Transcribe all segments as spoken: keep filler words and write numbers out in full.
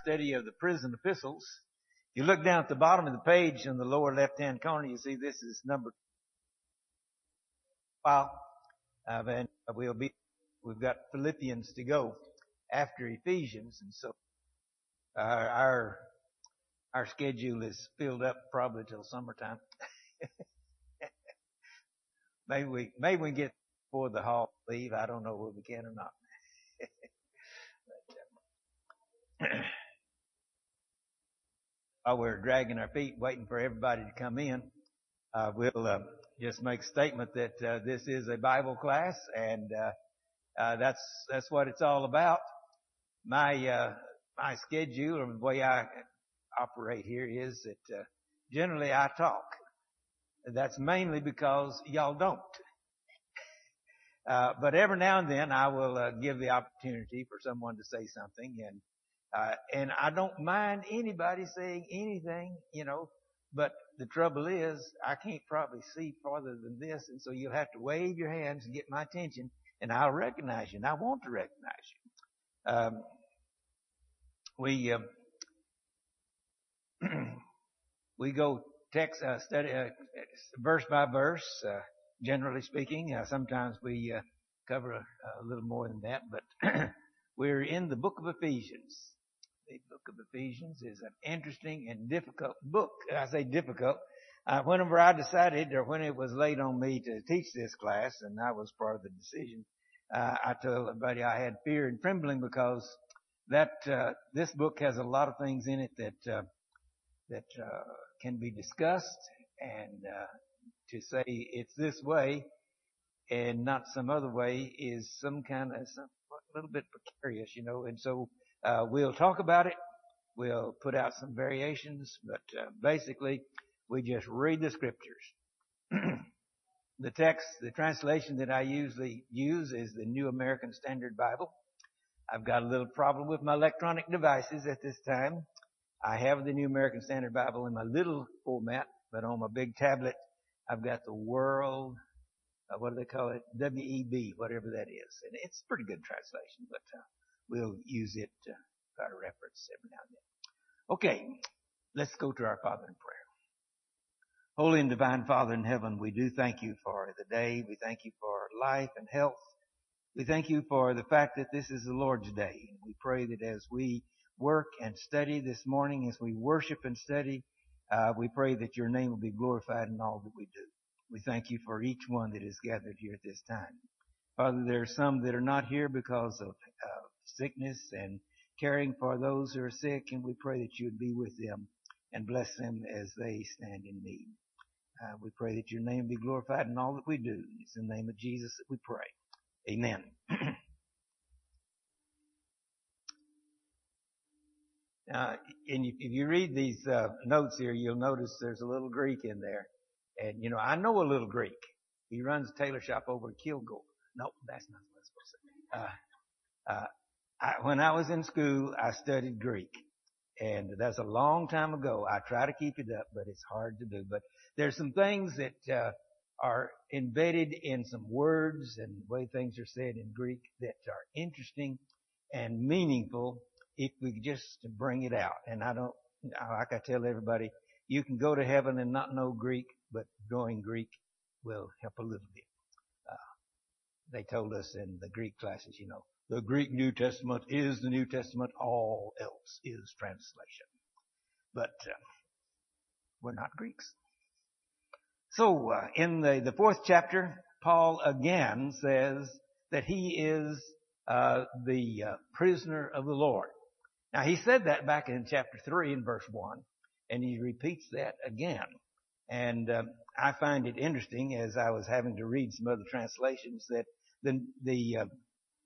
study of the prison epistles. You look down at the bottom of the page in the lower left-hand corner, you see this is number five. Uh, and we'll be, we've got Philippians to go after Ephesians. And so our, our, our schedule is filled up probably till summertime. maybe we, maybe we can get before the hall leave. I don't know whether we can or not. but, uh, while we're dragging our feet, waiting for everybody to come in, uh, we'll, uh, just make a statement that, uh, this is a Bible class and, uh, uh, that's, that's what it's all about. My, uh, my schedule or the way I operate here is that, uh, generally I talk. That's mainly because y'all don't. Uh, but every now and then I will, uh, give the opportunity for someone to say something and, uh, and I don't mind anybody saying anything, you know, but the trouble is I can't probably see farther than this. And so you'll have to wave your hands and get my attention and I'll recognize you and I want to recognize you. Um, we, uh, we go text, uh, study, uh, verse by verse, uh, generally speaking. Uh, sometimes we, uh, cover a, a little more than that, but we're in the book of Ephesians. The book of Ephesians is an interesting and difficult book. I say difficult. Uh, whenever I decided or when it was laid on me to teach this class, and I was part of the decision, uh, I told everybody I had fear and trembling because that, uh, this book has a lot of things in it that, uh, that, uh, can be discussed and, uh, to say it's this way and not some other way is some kind of, some, a little bit precarious, you know, and so, Uh, we'll talk about it. We'll put out some variations, but uh, basically we just read the scriptures. The text, the translation that I usually use is the New American Standard Bible. I've got a little problem with my electronic devices at this time. I have the New American Standard Bible in my little format, but on my big tablet, I've got the World, uh, what do they call it? W E B, whatever that is. And it's a pretty good translation, but uh, we'll use it uh, for our reference every now and then. Okay, let's go to our Father in prayer. Holy and divine Father in heaven, we do thank you for the day. We thank you for life and health. We thank you for the fact that this is the Lord's day. We pray that as we work and study this morning, as we worship and study, uh, we pray that your name will be glorified in all that we do. We thank you for each one that is gathered here at this time. Father, there are some that are not here because of uh, sickness and caring for those who are sick, and we pray that you would be with them and bless them as they stand in need. Uh, we pray that your name be glorified in all that we do. It's in the name of Jesus that we pray. Amen. Now, and if you read these uh, notes here, you'll notice there's a little Greek in there. And, you know, I know a little Greek. He runs a tailor shop over in Kilgore. No, that's not what I'm supposed to say. Uh, uh, I, when I was in school, I studied Greek. And that's a long time ago. I try to keep it up, but it's hard to do. But there's some things that uh, are embedded in some words and the way things are said in Greek that are interesting and meaningful if we just bring it out. And I don't, like I tell everybody, you can go to heaven and not know Greek, but knowing Greek will help a little bit. Uh, they told us in the Greek classes, you know, the Greek New Testament is the New Testament. All else is translation. But uh, we're not Greeks. So uh, in the, the fourth chapter, Paul again says that he is uh, the uh, prisoner of the Lord. Now he said that back in chapter three in verse one, and he repeats that again. And uh, I find it interesting as I was having to read some other translations that the the uh,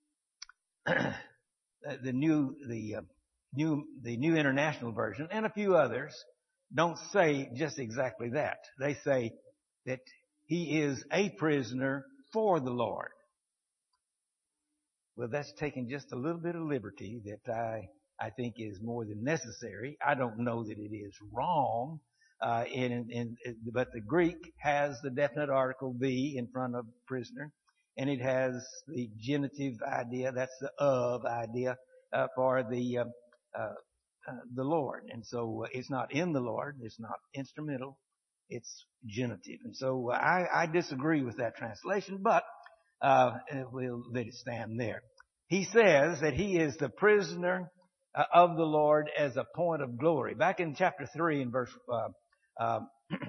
the new the uh, new the New International Version and a few others don't say just exactly that. They say that he is a prisoner for the Lord. Well, that's taking just a little bit of liberty that I I think is more than necessary. I don't know that it is wrong, uh, in, in, in but the Greek has the definite article be in front of prisoner. And it has the genitive idea, that's the of idea, uh, for the, uh, uh, uh, the Lord. And so uh, it's not in the Lord. It's not instrumental. It's genitive. And so uh, I, I disagree with that translation, but uh, we'll let it stand there. He says that he is the prisoner uh, of the Lord as a point of glory. Back in chapter three in verse uh, uh,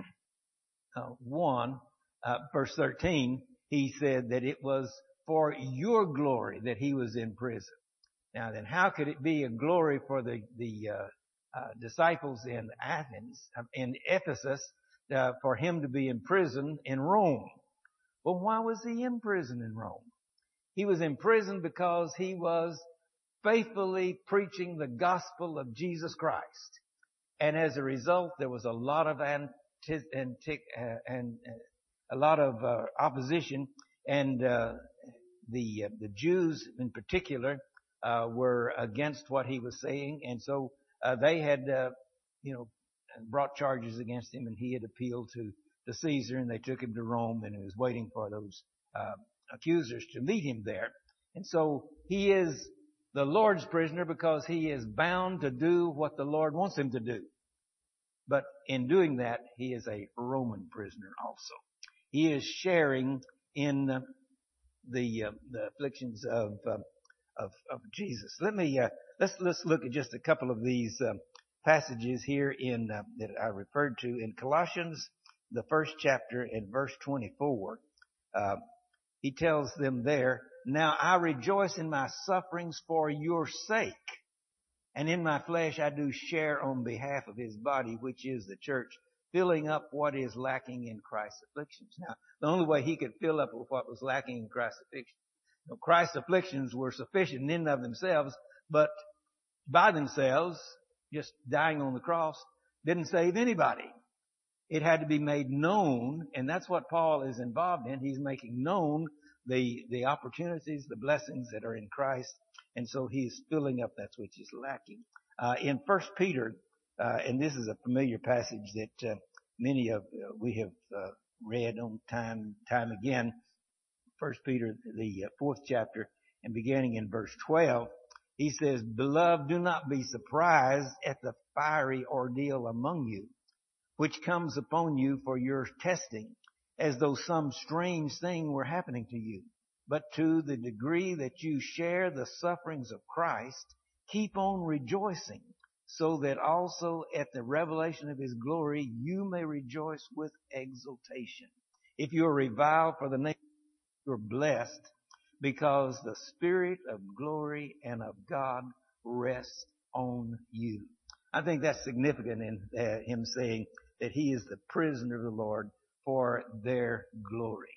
uh, one, uh, verse thirteen, he said that it was for your glory that he was in prison. Now then, how could it be a glory for the, the uh, uh, disciples in Athens, in Ephesus, uh, for him to be in prison in Rome? Well, why was he in prison in Rome? He was in prison because he was faithfully preaching the gospel of Jesus Christ. And as a result, there was a lot of anti- anti- uh, and uh, a lot of uh, opposition, and uh, the uh, the Jews in particular uh, were against what he was saying, and so uh, they had uh, you know brought charges against him, and he had appealed to to Caesar, and they took him to Rome, and he was waiting for those uh, accusers to meet him there. And so he is the Lord's prisoner because he is bound to do what the Lord wants him to do. But in doing that, he is a Roman prisoner also. He is sharing in uh, the uh, the afflictions of, uh, of of Jesus. Let me uh, let's let's look at just a couple of these uh, passages here in uh, that I referred to in Colossians, the first chapter, in verse twenty-four. Uh, he tells them there, "Now I rejoice in my sufferings for your sake, and in my flesh I do share on behalf of his body, which is the church, filling up what is lacking in Christ's afflictions." Now, the only way he could fill up with what was lacking in Christ's afflictions, you know, Christ's afflictions were sufficient in and of themselves, but by themselves, just dying on the cross, didn't save anybody. It had to be made known, and that's what Paul is involved in. He's making known the the opportunities, the blessings that are in Christ, and so he's filling up that which is lacking. Uh, in First Peter, uh, and this is a familiar passage that uh, many of uh, we have uh, read on time time again. First Peter, the uh, fourth chapter, and beginning in verse twelve, he says, "Beloved, do not be surprised at the fiery ordeal among you, which comes upon you for your testing, as though some strange thing were happening to you. But to the degree that you share the sufferings of Christ, keep on rejoicing, so that also at the revelation of his glory you may rejoice with exultation. If you are reviled for the name, you are blessed, because the Spirit of glory and of God rests on you." I think that's significant in uh, him saying that he is the prisoner of the Lord for their glory.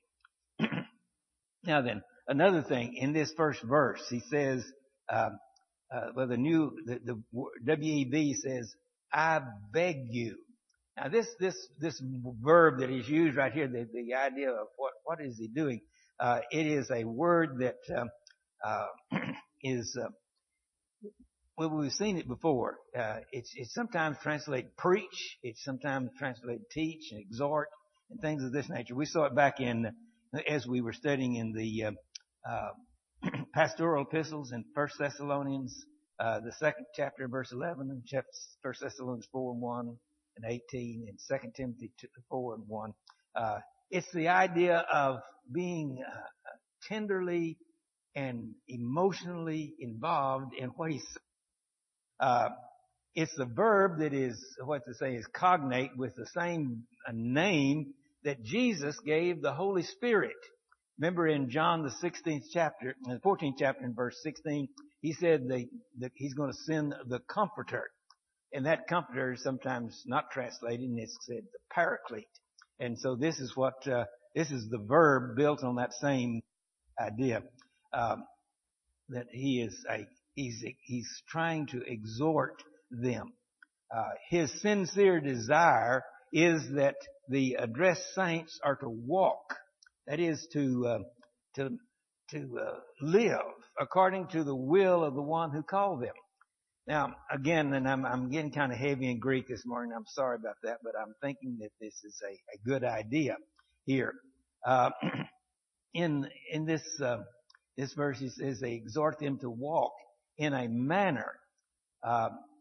Now then, another thing in this first verse, he says, um, uh, well, the new, the, the W E B says, "I beg you." Now this, this, this verb that is used right here, the, the idea of what, what is he doing? Uh, it is a word that, um, uh, is, uh, well, we've seen it before. Uh, it's, it's sometimes translated preach. It's sometimes translated teach and exhort and things of this nature. We saw it back in, as we were studying in the uh, uh, pastoral epistles in First Thessalonians, uh, the second chapter, verse eleven, and First Thessalonians four and one and eighteen, and Second Timothy four and one. Uh, it's the idea of being uh, tenderly and emotionally involved in what he's Uh, it's the verb that is, what to say, is cognate with the same uh, name that Jesus gave the Holy Spirit. Remember in John the sixteenth chapter, the fourteenth chapter in verse sixteen, he said the, that he's going to send the Comforter. And that Comforter is sometimes not translated, and it's said the Paraclete. And so this is what, uh, this is the verb built on that same idea, um, that he is a He's, he's trying to exhort them. Uh, his sincere desire is that the addressed saints are to walk. That is to, uh, to, to, uh, live according to the will of the one who called them. Now, again, and I'm, I'm getting kind of heavy in Greek this morning. I'm sorry about that, but I'm thinking that this is a, a good idea here. Uh, in, in this, uh, this verse, he says they exhort them to walk in a manner, uh,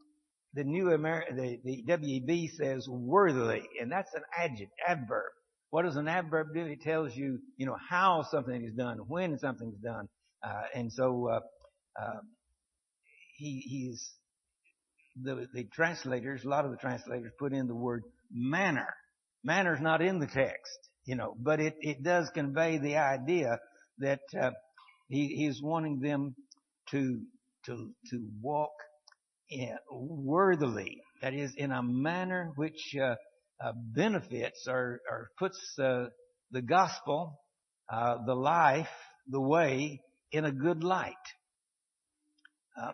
the new Amer- the, the W E B says worthily, and that's an adjective, adverb. What does an adverb do? It tells you, you know, how something is done, when something's done. Uh, and so, uh, uh, he, he's, the, the translators, a lot of the translators put in the word manner. Manner's not in the text, you know, but it, it does convey the idea that, uh, he, he's wanting them to, to, to walk in, worthily. That is, in a manner which, uh, Uh, benefits or, or puts uh, the gospel, uh, the life, the way in a good light. Uh,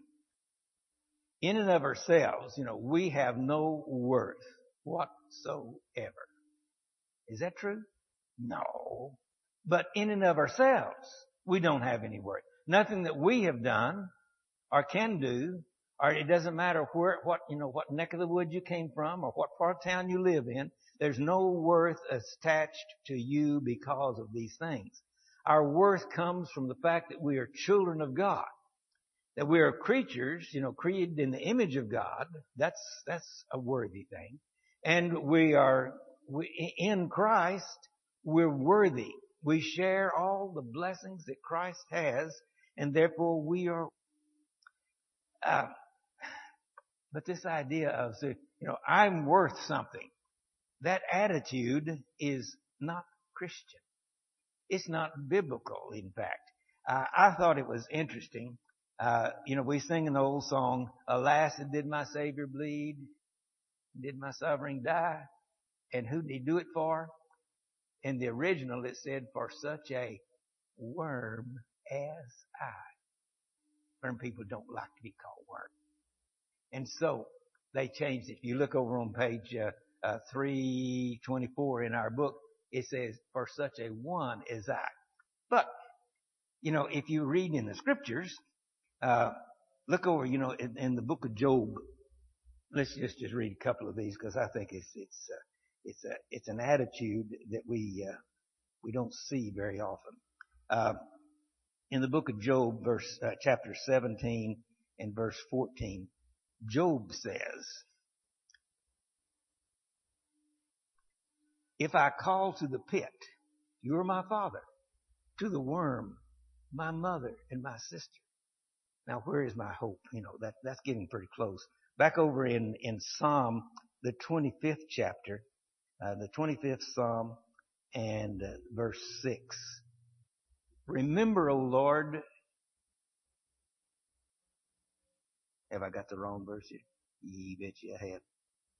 in and of ourselves, you know, we have no worth whatsoever. Is that true? No. But in and of ourselves, we don't have any worth. Nothing that we have done or can do, or it doesn't matter where, what, you know, what neck of the woods you came from or what part of town you live in. There's no worth attached to you because of these things. Our worth comes from the fact that we are children of God, that we are creatures, you know, created in the image of God. That's, that's a worthy thing. And we are, we, in Christ, we're worthy. We share all the blessings that Christ has, and therefore we are, uh, But this idea of, you know, I'm worth something, that attitude is not Christian. It's not biblical, in fact. Uh, I thought it was interesting. Uh, you know, we sing an old song, alas, did my Savior bleed? Did my sovereign die? And who did he do it for? In the original, it said, for such a worm as I. Worm people don't like to be called worm. And so they changed it. If you look over on page uh, uh, three twenty-four in our book, it says, for such a one as I. But, you know, if you read in the scriptures, uh, look over, you know, in, in the book of Job. Let's just, just read a couple of these because I think it's, it's, uh, it's a, it's an attitude that we, uh, we don't see very often. Uh, in the book of Job, verse, uh, chapter seventeen and verse fourteen, Job says, if I call to the pit, you are my father, to the worm, my mother and my sister. Now, where is my hope? You know, that, that's getting pretty close. Back over in, in Psalm, the twenty-fifth chapter, uh, the twenty-fifth Psalm and uh, verse six. Remember, O Lord, have I got the wrong verse here? You bet you I have.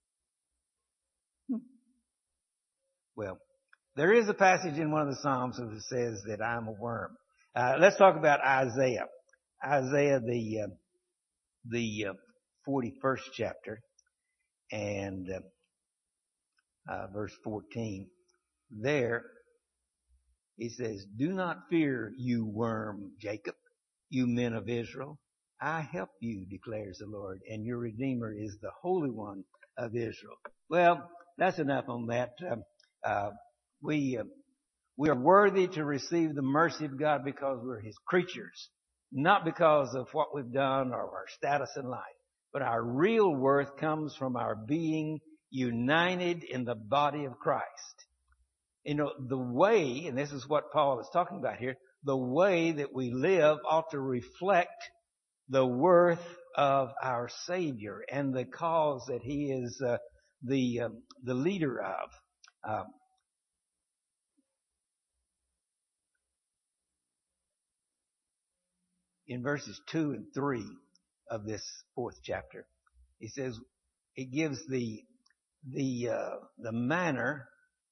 Hmm. Well, there is a passage in one of the Psalms that says that I'm a worm. Uh, let's talk about Isaiah. Isaiah, the, uh, the, uh, forty-first chapter and, uh, uh, verse fourteen. There, he says, do not fear, you worm Jacob, you men of Israel. I help you, declares the Lord, and your Redeemer is the Holy One of Israel. Well, that's enough on that. Um, uh, we, uh, we are worthy to receive the mercy of God because we're His creatures, not because of what we've done or our status in life. But our real worth comes from our being united in the body of Christ. You know, the way, and this is what Paul is talking about here, the way that we live ought to reflect the worth of our Savior and the cause that He is uh, the uh, the leader of. Uh, in verses two and three of this fourth chapter, he says it gives the the uh, the manner.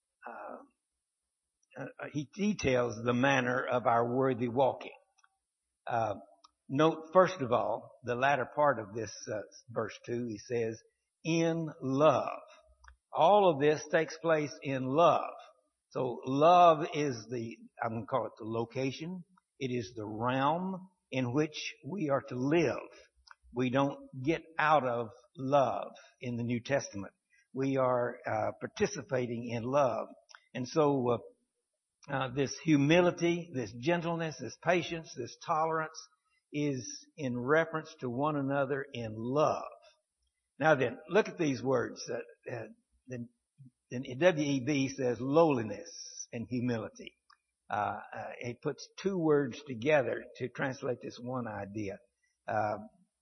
Uh, uh, he details the manner of our worthy walking. Uh, Note, first of all, the latter part of this uh, verse two, he says, in love. All of this takes place in love. So love is the, I'm going to call it the location. It is the realm in which we are to live. We don't get out of love in the New Testament. We are uh, participating in love. And so uh, uh, this humility, this gentleness, this patience, this tolerance, is in reference to one another in love. Now then, look at these words. Uh, uh, the, the W E B says lowliness and humility. Uh, uh, it puts two words together to translate this one idea. Uh,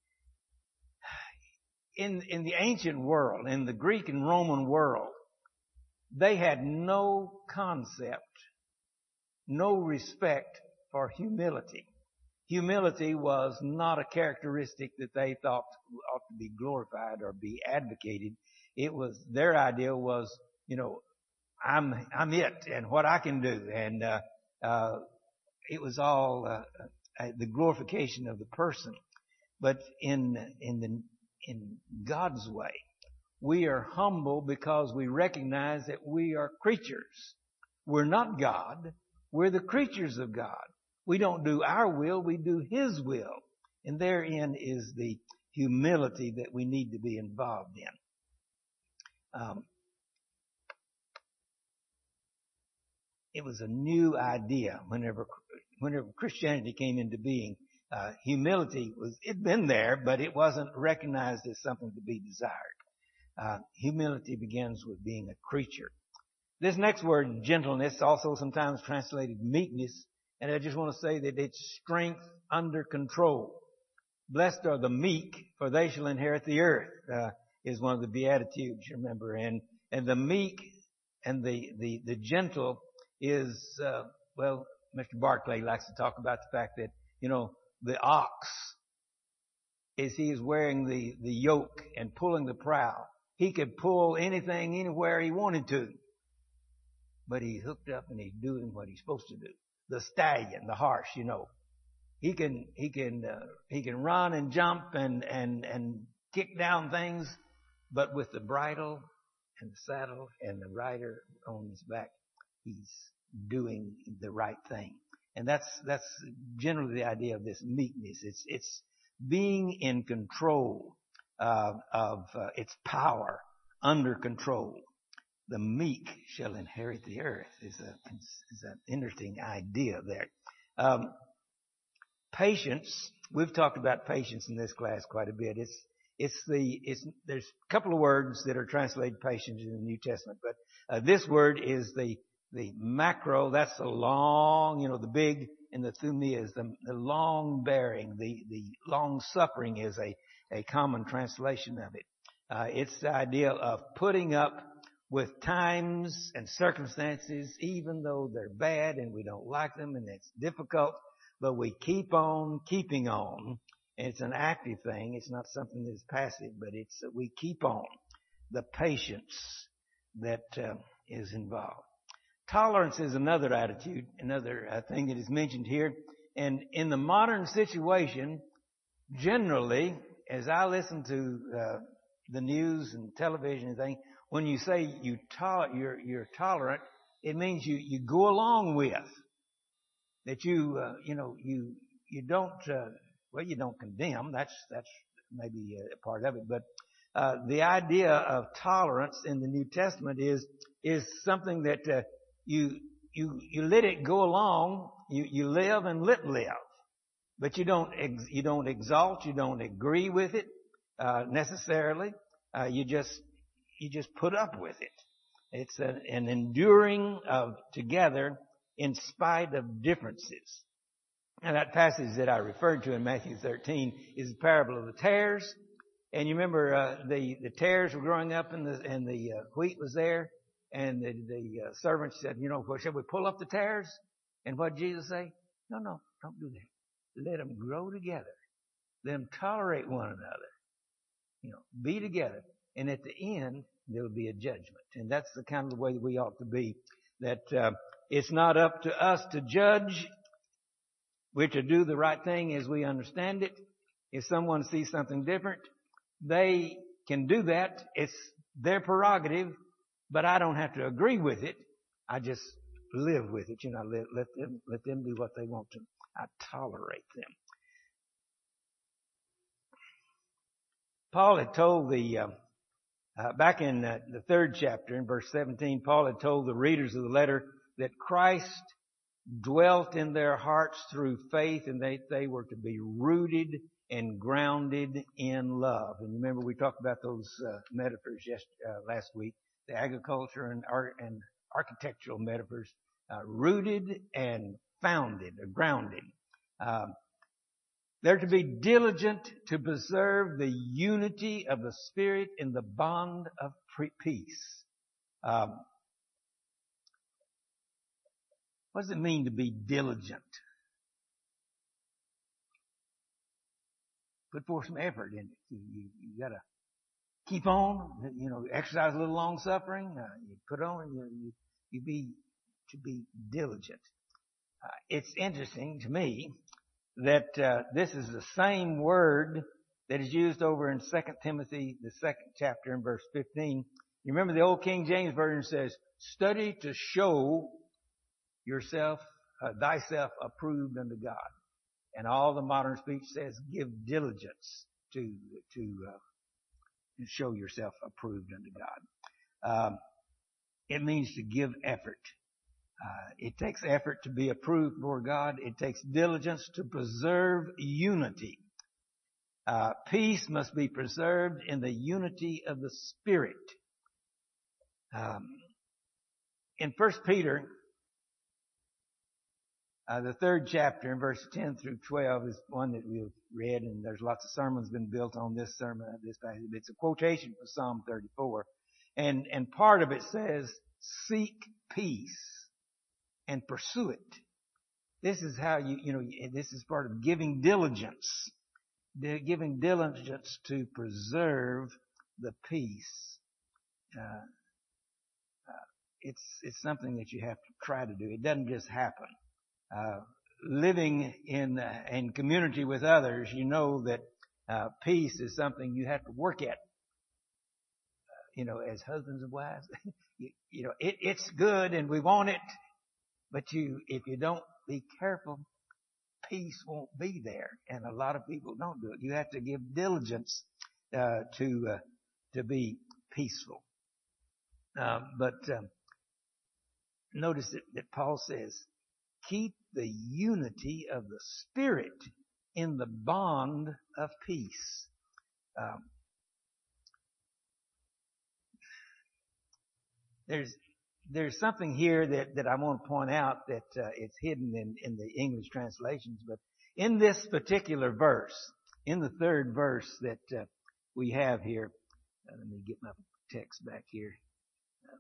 in in the ancient world, in the Greek and Roman world, they had no concept, no respect for humility. Humility was not a characteristic that they thought ought to be glorified or be advocated. It was, their idea was, you know, I'm, I'm it and what I can do. And, uh, uh, it was all, uh, uh, the glorification of the person. But in, in the, in God's way, we are humble because we recognize that we are creatures. We're not God. We're the creatures of God. We don't do our will, we do His will. And therein is the humility that we need to be involved in. Um, it was a new idea whenever, whenever Christianity came into being. Uh, humility was, it'd been there, but it wasn't recognized as something to be desired. Uh, humility begins with being a creature. This next word, gentleness, also sometimes translated meekness. And I just want to say that it's strength under control. Blessed are the meek, for they shall inherit the earth, uh, is one of the Beatitudes, remember. And, and the meek and the, the, the gentle is, uh, well, Mister Barclay likes to talk about the fact that, you know, the ox, as he is wearing the, the yoke and pulling the prow, he could pull anything anywhere he wanted to. But he's hooked up and he's doing what he's supposed to do. The stallion, the horse, you know, he can, he can, uh, he can run and jump and, and, and kick down things, but with the bridle and the saddle and the rider on his back, he's doing the right thing. And that's, that's generally the idea of this meekness. It's, it's being in control, uh, of, uh, its power, under control. The meek shall inherit the earth is a, is an interesting idea there. Um, patience. We've talked about patience in this class quite a bit. It's, it's the, it's, there's a couple of words that are translated patience in the New Testament, but, uh, this word is the, the macro. That's the long, you know, the big, and the thumia is the, the long bearing. The, the long suffering is a, a common translation of it. Uh, it's the idea of putting up with times and circumstances, even though they're bad and we don't like them and it's difficult, but we keep on keeping on. And it's an active thing. It's not something that's passive, but it's, uh, we keep on. The patience that uh, is involved. Tolerance is another attitude, another uh, thing that is mentioned here. And in the modern situation, generally, as I listen to uh, the news and television and things, when you say you to- you're, you're tolerant, it means you, you go along with. That you, uh, you know, you, you don't, uh, well, you don't condemn. That's, that's maybe a part of it. But, uh, the idea of tolerance in the New Testament is, is something that, uh, you, you, you let it go along. You, you live and let live. But you don't, ex- you don't exalt, you don't agree with it, uh, necessarily. Uh, you just, You just put up with it. It's a, an enduring of together in spite of differences. And that passage that I referred to in Matthew thirteen is the parable of the tares. And you remember uh, the the tares were growing up, and the and the uh, wheat was there, and the the uh, servants said, you know, well, shall we pull up the tares? And what did Jesus say? No, no, don't do that. Let them grow together. Let them tolerate one another. You know, be together. And at the end, there will be a judgment. And that's the kind of the way that we ought to be. That uh, it's not up to us to judge. We're to do the right thing as we understand it. If someone sees something different, they can do that. It's their prerogative, but I don't have to agree with it. I just live with it. You know, let, let them let them do what they want to. I tolerate them. Paul had told the uh, Uh, back in uh, the third chapter, in verse seventeen, Paul had told the readers of the letter that Christ dwelt in their hearts through faith, and they, they were to be rooted and grounded in love. And remember, we talked about those uh, metaphors just uh, last week, the agriculture and art and architectural metaphors, uh, rooted and founded or grounded. Um, they're to be diligent to preserve the unity of the Spirit in the bond of peace. Um, what does it mean to be diligent? Put forth some effort in it. You, you, you got to keep on. You know, exercise a little long suffering. Uh, you put on. You, you, you be to be diligent. Uh, it's interesting to me that uh, this is the same word that is used over in Second Timothy, the second chapter, in verse fifteen. You remember the old King James Version says, "Study to show yourself, uh, thyself approved unto God." And all the modern speech says, "Give diligence to to, uh, to show yourself approved unto God." Um, it means to give effort. Uh, it takes effort to be approved before God. It takes diligence to preserve unity. Uh, peace must be preserved in the unity of the Spirit. Um, in First Peter, uh, the third chapter, in verse ten through twelve, is one that we've read, and there's lots of sermons been built on this sermon. This passage. It's a quotation from Psalm thirty-four, and and part of it says, "Seek peace and pursue it." This is how you, you know, this is part of giving diligence, giving diligence to preserve the peace. Uh, uh, it's, it's something that you have to try to do. It doesn't just happen. Uh, living in, uh, in community with others, you know that, uh, peace is something you have to work at. Uh, you know, as husbands and wives, you, you know, it, it's good and we want it. But you, if you don't be careful, peace won't be there. And a lot of people don't do it. You have to give diligence, uh, to, uh, to be peaceful. Uh, but, um, notice that, that Paul says, keep the unity of the Spirit in the bond of peace. Um, there's, There's something here that, that I want to point out that uh, it's hidden in, in the English translations. But in this particular verse, in the third verse that uh, we have here, uh, let me get my text back here. Uh,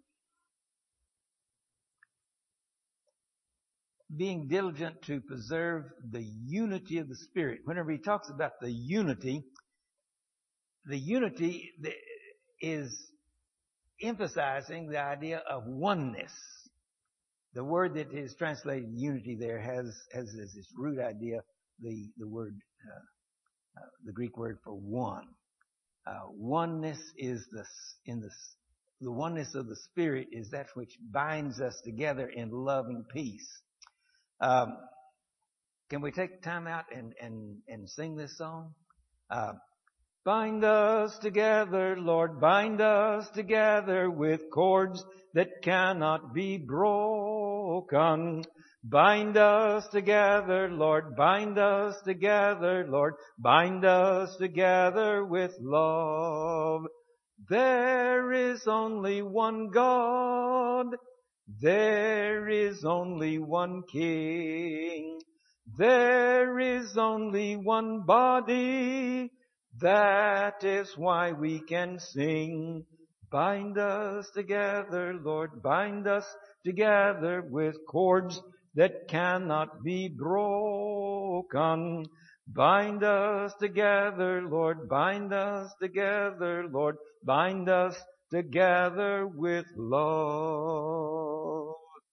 being diligent to preserve the unity of the Spirit. Whenever he talks about the unity, the unity is emphasizing the idea of oneness. The word that is translated unity there has has this root idea, the the word, uh, uh, the Greek word for one. Uh, oneness is the in the the oneness of the Spirit is that which binds us together in loving peace. Um, can we take time out and and and sing this song? Uh, Bind us together, Lord, bind us together with cords that cannot be broken. Bind us together, Lord, bind us together, Lord, bind us together with love. There is only one God, there is only one King, there is only one body. That is why we can sing. Bind us together, Lord, bind us together with cords that cannot be broken. Bind us together, Lord, bind us together, Lord, bind us together with love.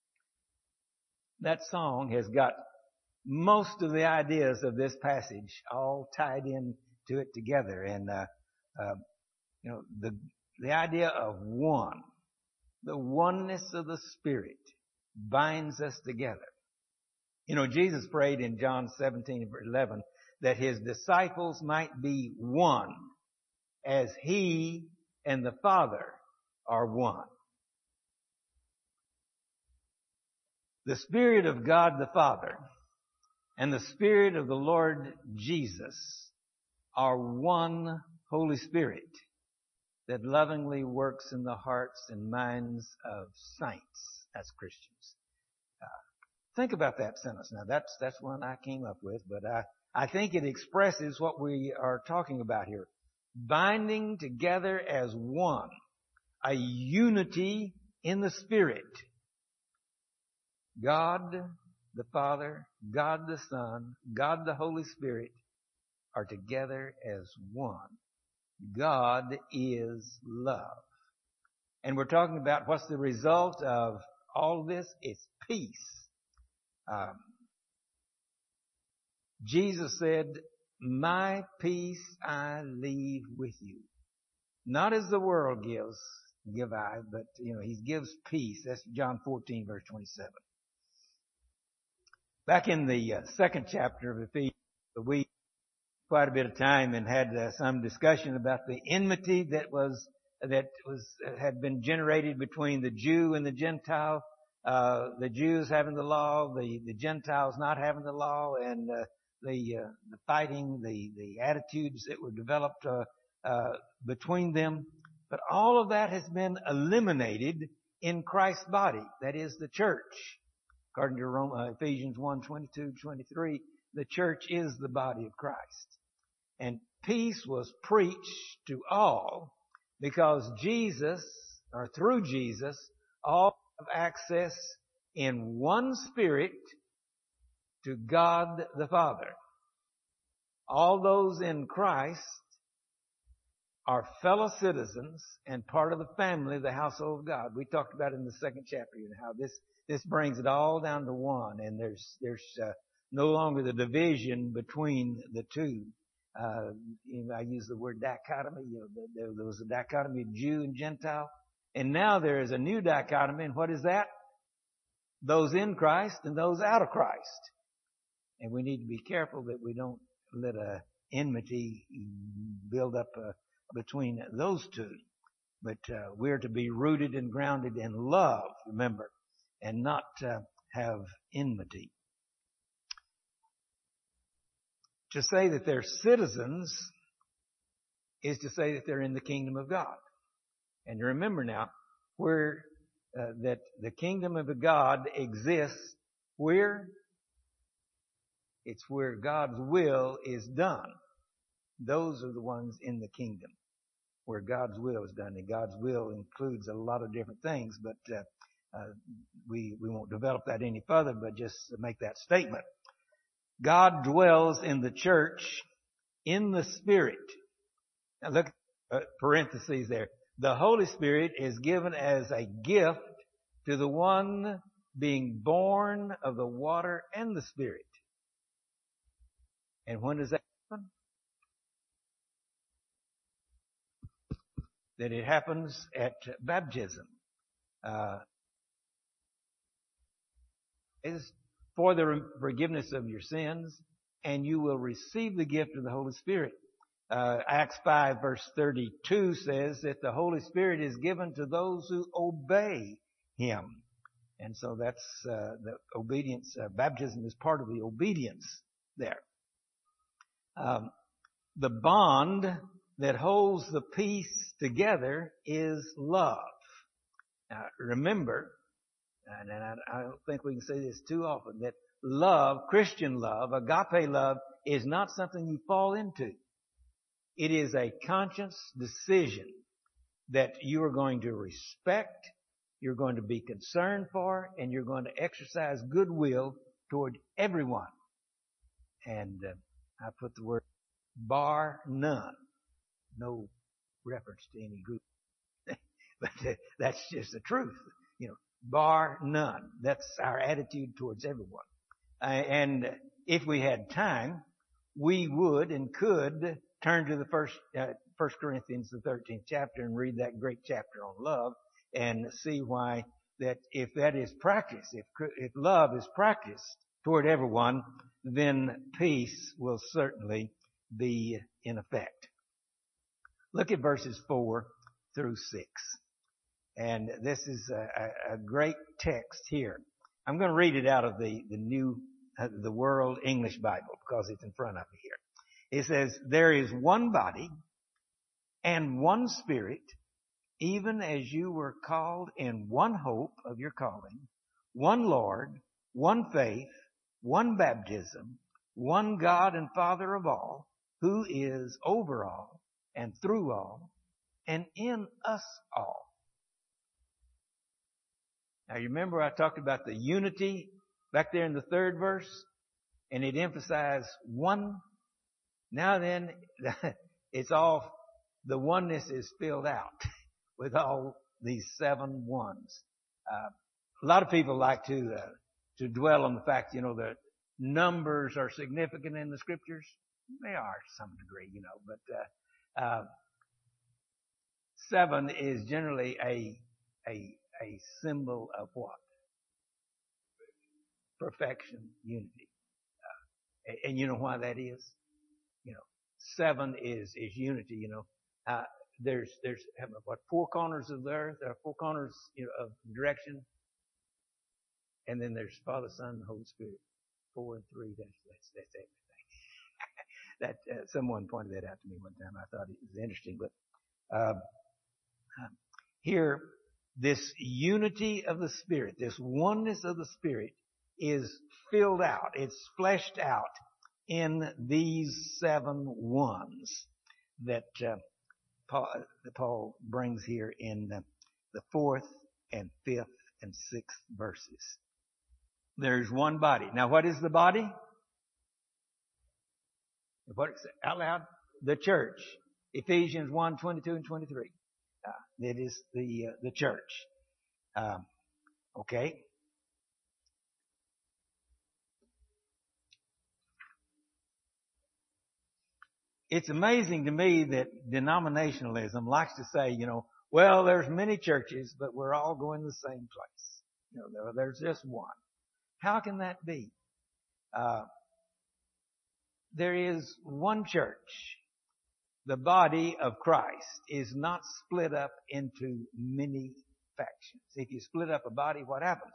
That song has got most of the ideas of this passage all tied in to it together. And, uh, uh, you know, the, the idea of one, the oneness of the Spirit binds us together. You know, Jesus prayed in John seventeen, verse eleven, that his disciples might be one as he and the Father are one. The Spirit of God the Father and the Spirit of the Lord Jesus are one Holy Spirit that lovingly works in the hearts and minds of saints as Christians. Uh, think about that sentence. Now that's, that's one I came up with, but I, I think it expresses what we are talking about here. Binding together as one, a unity in the Spirit. God the Father, God the Son, God the Holy Spirit are together as one. God is love. And we're talking about what's the result of all of this? It's peace. Um, Jesus said, my peace I leave with you. Not as the world gives, give I, but, you know, He gives peace. That's John fourteen, verse twenty-seven. Back in the uh, second chapter of Ephesians, we quite a bit of time and had uh, some discussion about the enmity that was that was uh, had been generated between the Jew and the Gentile. Uh, the Jews having the law, the the Gentiles not having the law, and uh, the uh, the fighting, the the attitudes that were developed uh, uh, between them. But all of that has been eliminated in Christ's body, that is the church. According to Rome, uh, Ephesians one, twenty-two, twenty-three, the church is the body of Christ. And peace was preached to all because Jesus, or through Jesus, all have access in one Spirit to God the Father. All those in Christ are fellow citizens and part of the family, the household of God. We talked about it in the second chapter, you know, how this This brings it all down to one, and there's there's uh, no longer the division between the two. Uh, you know, I use the word dichotomy. You know, there, there was a dichotomy of Jew and Gentile, and now there is a new dichotomy. And what is that? Those in Christ and those out of Christ. And we need to be careful that we don't let a enmity build up uh, between those two. But uh, we're to be rooted and grounded in love. Remember. And not uh, have enmity. To say that they're citizens is to say that they're in the kingdom of God. And remember now, where uh, that the kingdom of God exists, where it's where God's will is done. Those are the ones in the kingdom where God's will is done. And God's will includes a lot of different things, but uh, Uh, we, we won't develop that any further, but just make that statement. God dwells in the church in the Spirit. Now look, uh, parentheses there. The Holy Spirit is given as a gift to the one being born of the water and the Spirit. And when does that happen? That it happens at baptism. Uh, is for the forgiveness of your sins, and you will receive the gift of the Holy Spirit. Uh, Acts five verse thirty-two says that the Holy Spirit is given to those who obey Him. And so that's uh, the obedience. Uh, baptism is part of the obedience there. Um, the bond that holds the peace together is love. Now, remember, and I, I don't think we can say this too often, that love, Christian love, agape love, is not something you fall into. It is a conscious decision that you are going to respect, you're going to be concerned for, and you're going to exercise goodwill toward everyone. And uh, I put the word bar none. No reference to any group. But uh, that's just the truth. You know, bar none. That's our attitude towards everyone. Uh, and if we had time, we would and could turn to the first, uh, First Corinthians, the thirteenth chapter, and read that great chapter on love and see why that if that is practiced, if, if love is practiced toward everyone, then peace will certainly be in effect. Look at verses four through six. And this is a, a great text here. I'm going to read it out of the, the new, uh, the World English Bible because it's in front of me here. It says, there is one body and one Spirit, even as you were called in one hope of your calling, one Lord, one faith, one baptism, one God and Father of all, who is over all and through all and in us all. Now you remember I talked about the unity back there in the third verse, and it emphasized one. Now then, it's all, the oneness is filled out with all these seven ones. Uh, a lot of people like to uh, to dwell on the fact, you know, that numbers are significant in the scriptures. They are to some degree, you know, but uh, uh, seven is generally a a a symbol of what? Perfection, unity. Uh, and you know why that is? You know, seven is is unity. You know, uh, there's there's what four corners of the earth, there are four corners, you know, of direction, and then there's Father, Son, and Holy Spirit. Four and three. That's that's that's everything. that uh, someone pointed that out to me one time. I thought it was interesting, but uh, here, this unity of the Spirit, this oneness of the Spirit, is filled out. It's fleshed out in these seven ones that uh, Paul, that Paul brings here in the, the fourth and fifth and sixth verses. There's one body. Now, what is the body? What is it? Out loud? The church. Ephesians one, twenty-two and twenty-three. Uh, it is the uh, the church. Um, okay. It's amazing to me that denominationalism likes to say, you know, well, there's many churches, but we're all going to the same place. You know, there, there's just one. How can that be? Uh, there is one church. The body of Christ is not split up into many factions. If you split up a body, what happens?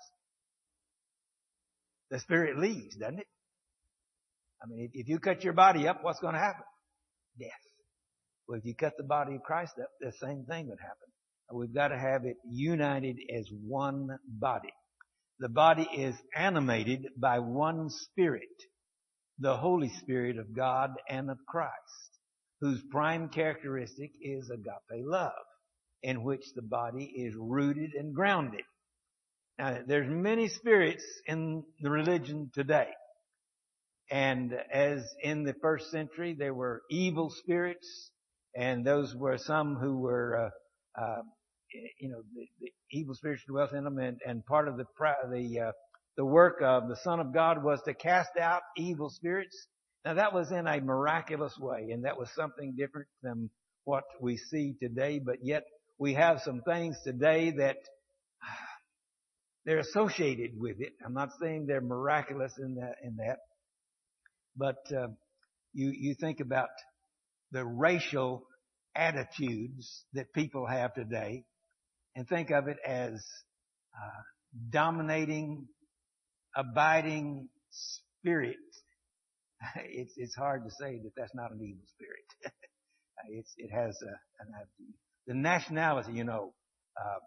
The Spirit leaves, doesn't it? I mean, if you cut your body up, what's going to happen? Death. Well, if you cut the body of Christ up, the same thing would happen. We've got to have it united as one body. The body is animated by one Spirit, the Holy Spirit of God and of Christ, whose prime characteristic is agape love, in which the body is rooted and grounded. Now, there's many spirits in the religion today. And as in the first century, there were evil spirits, and those were some who were, uh, uh, you know, the, the evil spirits dwelt in them, and, and part of the the uh, the work of the Son of God was to cast out evil spirits. Now that was in a miraculous way, and that was something different than what we see today. But yet we have some things today that they're associated with it. I'm not saying they're miraculous in that in that. But uh, you you think about the racial attitudes that people have today, and think of it as uh, dominating, abiding spirit. It's it's hard to say that that's not an evil spirit. it's it has a, an attitude. The nationality, you know, uh,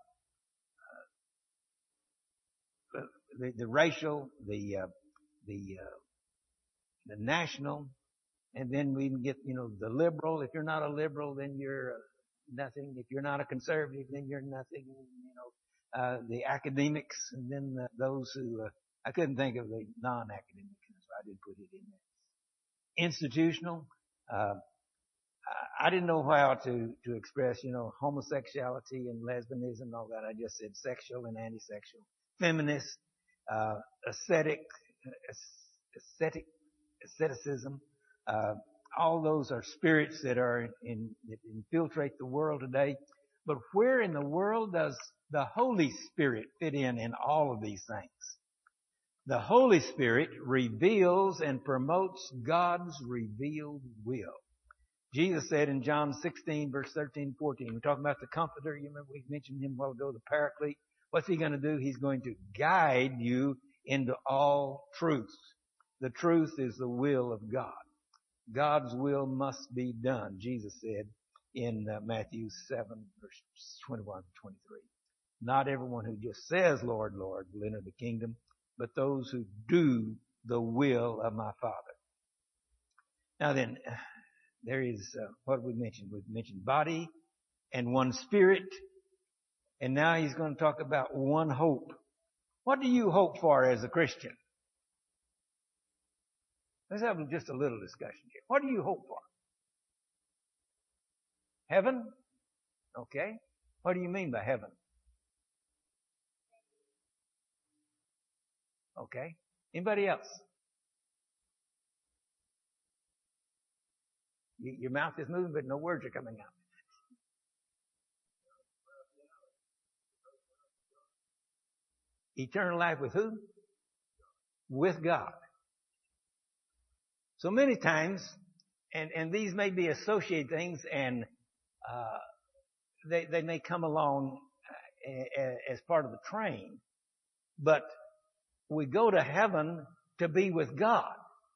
uh, the the racial, the uh, the uh, the national, and then we can get, you know, the liberal. If you're not a liberal, then you're nothing. If you're not a conservative, then you're nothing. You know, uh, the academics, and then the, those who, uh, I couldn't think of the non-academics, so I did put it in there. Institutional, uh, I, I didn't know how to, to express, you know, homosexuality and lesbianism and all that. I just said sexual and anti-sexual. Feminist, uh, ascetic, ascetic, asceticism, uh, all those are spirits that are in, that infiltrate the world today. But where in the world does the Holy Spirit fit in in all of these things? The Holy Spirit reveals and promotes God's revealed will. Jesus said in John sixteen, verse thirteen, fourteen, we're talking about the Comforter. You remember we mentioned him a while ago, the Paraclete. What's he going to do? He's going to guide you into all truth. The truth is the will of God. God's will must be done, Jesus said in uh, Matthew seven, verses twenty-one to twenty-three. Not everyone who just says, Lord, Lord, will enter the kingdom, but those who do the will of my Father. Now then, there is uh, what we mentioned. We've mentioned body and one spirit, and now he's going to talk about one hope. What do you hope for as a Christian? Let's have just a little discussion here. What do you hope for? Heaven? Okay. What do you mean by heaven? Okay. Anybody else? You, your mouth is moving, but no words are coming out. Eternal life with who? With God. So many times, and, and these may be associated things, and uh, they, they may come along as part of the train, but we go to heaven to be with God.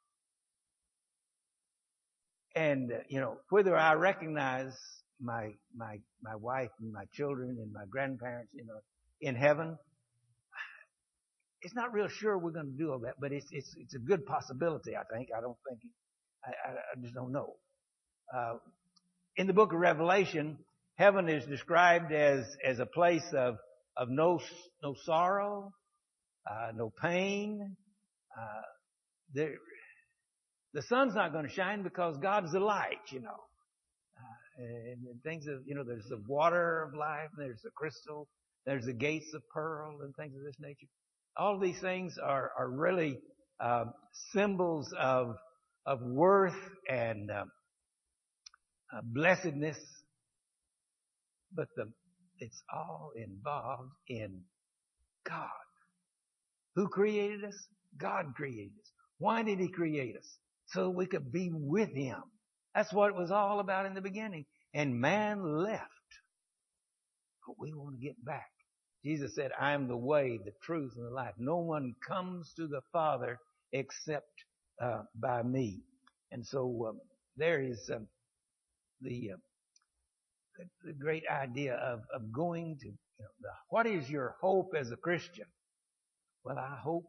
And, uh, you know, whether I recognize my, my, my wife and my children and my grandparents, you know, in heaven, it's not real sure we're going to do all that, but it's, it's, it's a good possibility, I think. I don't think, I, I, I just don't know. Uh, in the book of Revelation, heaven is described as, as a place of, of no, no sorrow, uh, no pain, uh, there, the sun's not going to shine because God's the light, you know. Uh, and, and things of, you know, there's the water of life, there's the crystal, there's the gates of pearl and things of this nature. All of these things are, are really, uh, symbols of, of worth and, uh, uh, blessedness. But the, it's all involved in God. Who created us? God created us. Why did He create us? So we could be with Him. That's what it was all about in the beginning. And man left. But we want to get back. Jesus said, I am the way, the truth, and the life. No one comes to the Father except uh, by me. And so um, there is um, the, uh, the the great idea of, of going to, you know, the, what is your hope as a Christian? Well, I hope,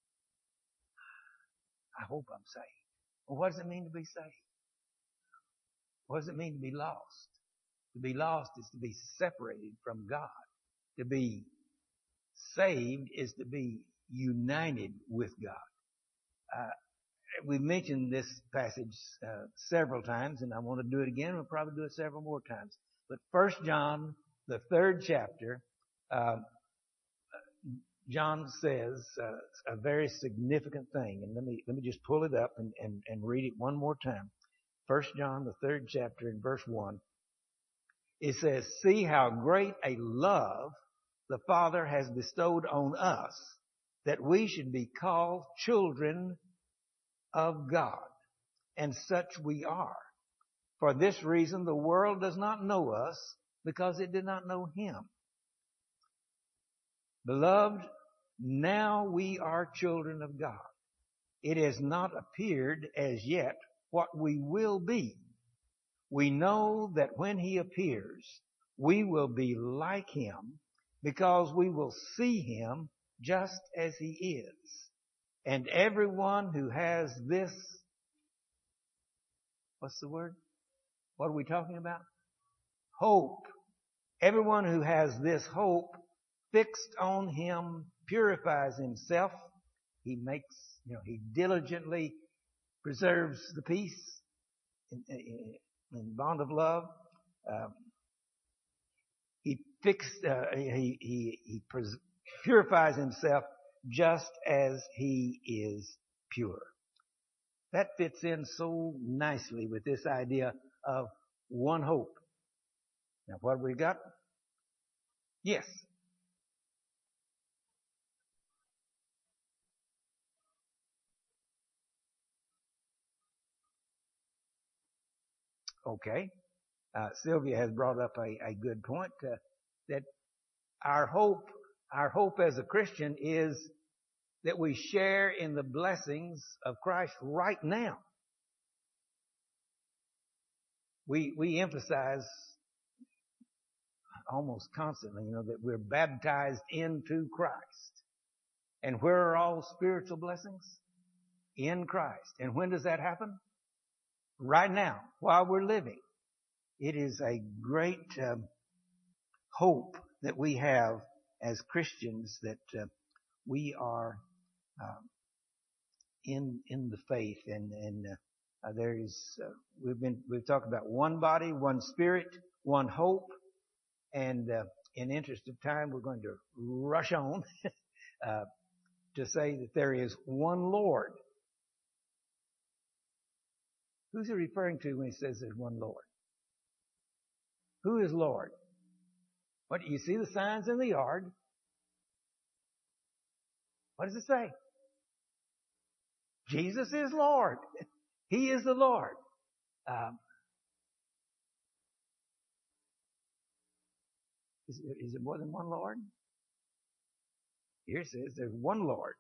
I hope I'm saved. Well, what does it mean to be saved? What does it mean to be lost? To be lost is to be separated from God. To be saved is to be united with God. Uh, we mentioned this passage uh, several times, and I want to do it again. We'll probably do it several more times. But First John, the third chapter, uh, John says uh, a very significant thing, and let me let me just pull it up and, and, and read it one more time. First John, the third chapter, in verse one, it says, "See how great a love the Father has bestowed on us, that we should be called children of God, and such we are. For this reason, the world does not know us, because it did not know Him. Beloved, now we are children of God. It has not appeared as yet what we will be. We know that when He appears, we will be like Him, because we will see Him just as He is. And everyone who has this," what's the word? What are we talking about? Hope. Everyone who has this hope fixed on Him purifies himself. He makes, you know, he diligently preserves the peace in, in, in bond of love. Um, he fixed, uh, he, he, he pres- purifies himself just as He is pure. That fits in so nicely with this idea of one hope. Now, what have we got? Yes. Okay. Uh, Sylvia has brought up a, a good point, uh, that our hope, our hope as a Christian is that we share in the blessings of Christ right now. we, we emphasize almost constantly, you know, that we're baptized into Christ. And where are all spiritual blessings? In Christ. And when does that happen? Right now, while we're living. It is a great um, hope that we have as Christians that uh, we are um, in in the faith, and and uh, uh, there is uh, we've been we've talked about one body, one spirit, one hope, and uh, in interest of time, we're going to rush on uh, to say that there is one Lord. Who's he referring to when he says there's one Lord? Who is Lord? What you see the signs in the yard? What does it say? Jesus is Lord. He is the Lord. Um, is, is it more than one Lord? Here it says there's one Lord.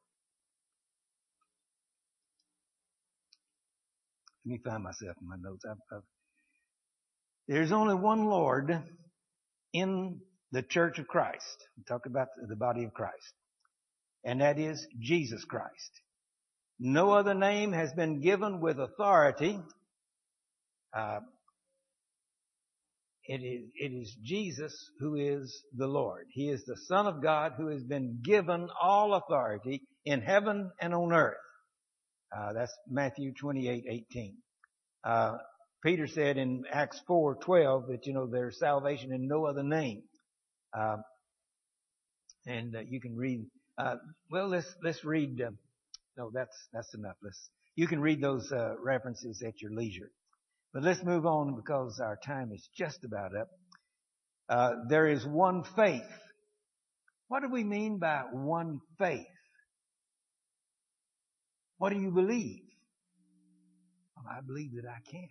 Let me find myself in my notes. I've, I've, there's only one Lord in the church of Christ. We talk about the body of Christ. And that is Jesus Christ. No other name has been given with authority. Uh, it is, it is Jesus who is the Lord. He is the Son of God who has been given all authority in heaven and on earth. Uh, that's Matthew twenty-eight eighteen. Uh, Peter said in Acts four twelve that, you know, there's salvation in no other name. Uh, and uh, you can read, uh, well, let's, let's read, uh, no, that's, that's enough. Let's, you can read those, uh, references at your leisure. But let's move on because our time is just about up. Uh, there is one faith. What do we mean by one faith? What do you believe? Well, I believe that I can.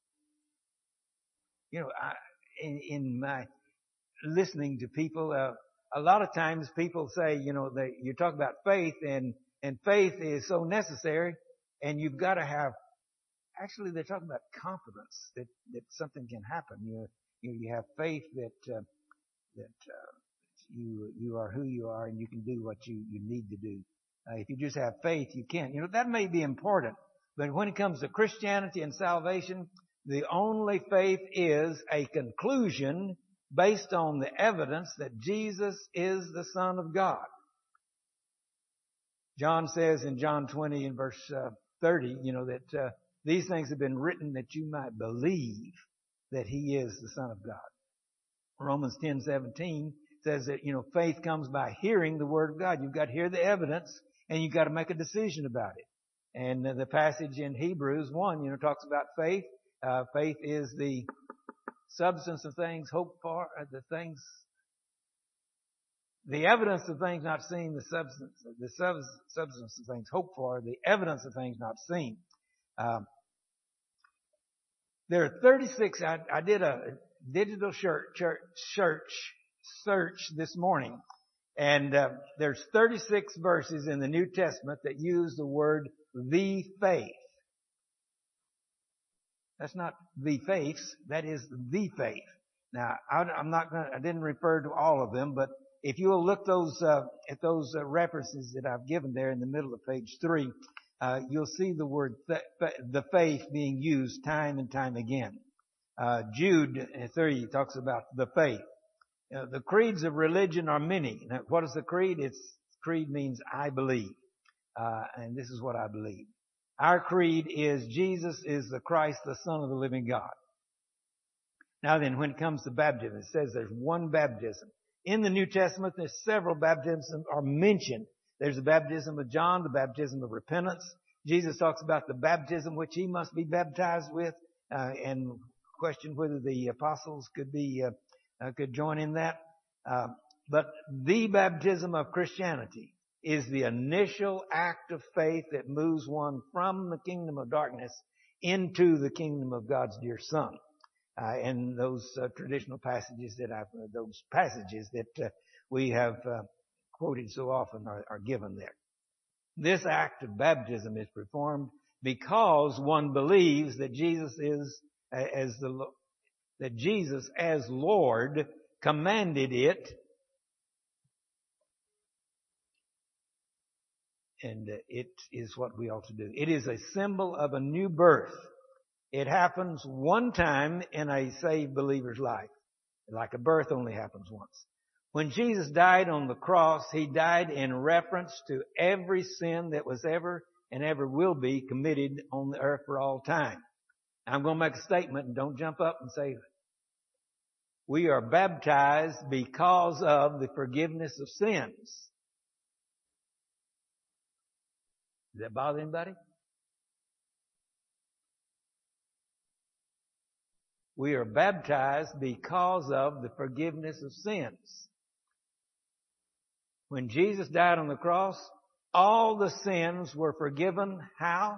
You know, I, in, in my listening to people, uh, a lot of times people say, you know, they, you talk about faith, and, and faith is so necessary, and you've got to have, actually they're talking about confidence that, that something can happen. You, you, you have faith that, uh, that, uh, you, you are who you are and you can do what you, you need to do. Uh, if you just have faith, you can't. You know, that may be important, but when it comes to Christianity and salvation, the only faith is a conclusion based on the evidence that Jesus is the Son of God. John says in John twenty and verse uh, thirty, you know, that uh, these things have been written that you might believe that He is the Son of God. Romans ten seventeen says that, you know, faith comes by hearing the Word of God. You've got to hear the evidence and you've got to make a decision about it. And uh, the passage in Hebrews one, you know, talks about faith. Uh, faith is the substance of things hoped for, uh, the things, the evidence of things not seen, the substance, the sub, substance of things hoped for, the evidence of things not seen. Um, there are thirty-six, I, I did a digital church, church, church search this morning, and uh, there's thirty-six verses in the New Testament that use the word the faith. That's not the faiths, that is the faith. Now, I, I'm not going I didn't refer to all of them, but if you will look those, uh, at those uh, references that I've given there in the middle of page three, uh, you'll see the word th- the faith being used time and time again. Uh, Jude three talks about the faith. Uh, the creeds of religion are many. Now, what is the creed? It's, creed means I believe. Uh, and this is what I believe. Our creed is Jesus is the Christ, the Son of the living God. Now then, when it comes to baptism, it says there's one baptism. In the New Testament, there's several baptisms are mentioned. There's the baptism of John, the baptism of repentance. Jesus talks about the baptism which he must be baptized with, uh, and questioned whether the apostles could be, uh, uh, could join in that. Uh, but the baptism of Christianity is the initial act of faith that moves one from the kingdom of darkness into the kingdom of God's dear Son. Uh, and those uh, traditional passages that I've, uh, those passages that uh, we have uh, quoted so often are, are given there. This act of baptism is performed because one believes that Jesus is, uh, as the that Jesus as Lord commanded it. And it is what we ought to do. It is a symbol of a new birth. It happens one time in a saved believer's life. Like a birth only happens once. When Jesus died on the cross, He died in reference to every sin that was ever and ever will be committed on the earth for all time. I'm going to make a statement, and don't jump up and say, we are baptized because of the forgiveness of sins. Does that bother anybody? We are baptized because of the forgiveness of sins. When Jesus died on the cross, all the sins were forgiven. How?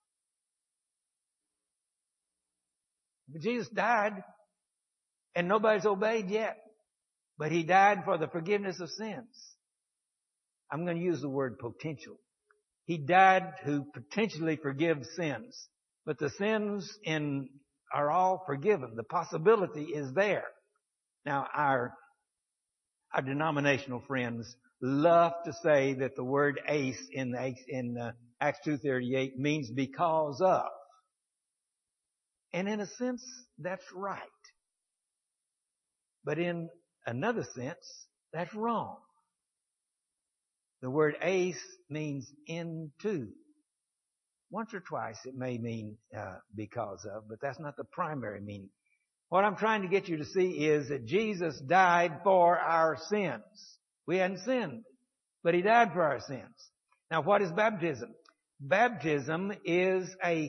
But Jesus died, and nobody's obeyed yet. But He died for the forgiveness of sins. I'm going to use the word potential. He died to potentially forgive sins. But the sins in are all forgiven. The possibility is there. Now, our, our denominational friends love to say that the word ace in, the, in uh, Acts two thirty-eight means because of. And in a sense, that's right. But in another sense, that's wrong. The word ace means into. Once or twice it may mean uh, because of, but that's not the primary meaning. What I'm trying to get you to see is that Jesus died for our sins. We hadn't sinned, but He died for our sins. Now, what is baptism? Baptism is a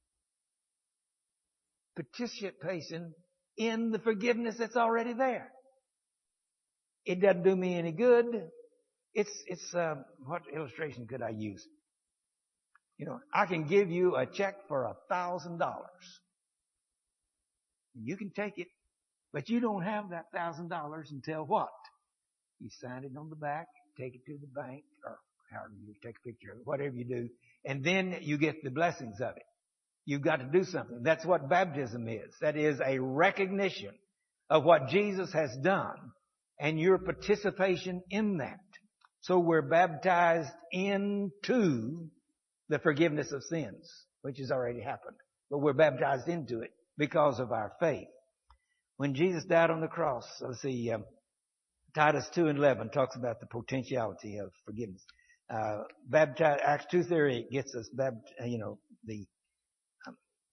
participation in the forgiveness that's already there. It doesn't do me any good. It's, it's, uh, what illustration could I use? You know, I can give you a check for a thousand dollars. You can take it, but you don't have that thousand dollars until what? You sign it on the back, take it to the bank, or however you take a picture of it, whatever you do, and then you get the blessings of it. You've got to do something. That's what baptism is. That is a recognition of what Jesus has done and your participation in that. So we're baptized into the forgiveness of sins, which has already happened. But we're baptized into it because of our faith. When Jesus died on the cross, let's see, um, Titus two and eleven talks about the potentiality of forgiveness. Uh, baptized, Acts two thirty-eight gets us, bapt, you know, the, um,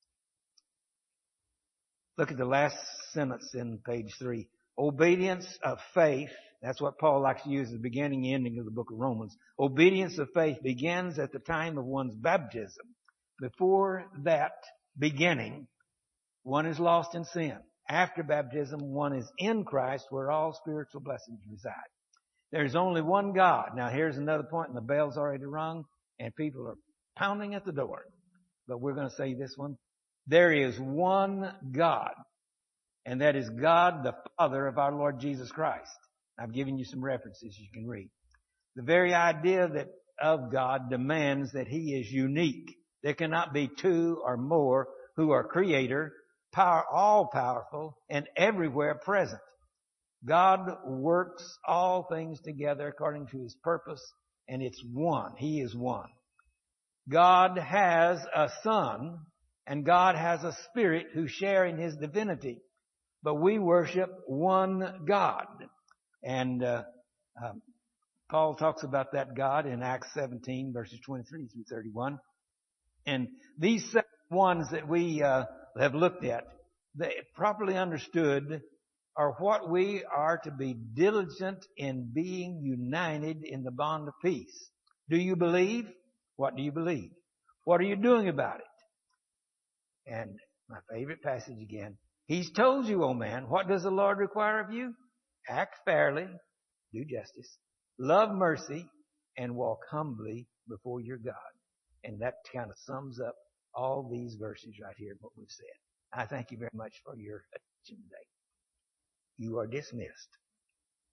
look at the last sentence in page three. Obedience of faith. That's what Paul likes to use at the beginning and ending of the book of Romans. Obedience of faith begins at the time of one's baptism. Before that beginning, one is lost in sin. After baptism, one is in Christ, where all spiritual blessings reside. There's only one God. Now, here's another point, and the bell's already rung, and people are pounding at the door. But we're going to say this one. There is one God, and that is God, the Father of our Lord Jesus Christ. I've given you some references you can read. The very idea that of God demands that He is unique. There cannot be two or more who are creator, power, all powerful, and everywhere present. God works all things together according to His purpose, and it's one. He is one. God has a Son, and God has a Spirit who share in His divinity. But we worship one God. And uh, um, Paul talks about that God in Acts seventeen, verses twenty-three through thirty-one. And these seven ones that we uh, have looked at, they properly understood, are what we are to be diligent in being united in the bond of peace. Do you believe? What do you believe? What are you doing about it? And my favorite passage again. He's told you, O man, what does the Lord require of you? Act fairly, do justice, love mercy, and walk humbly before your God. And that kind of sums up all these verses right here, what we've said. I thank you very much for your attention today. You are dismissed.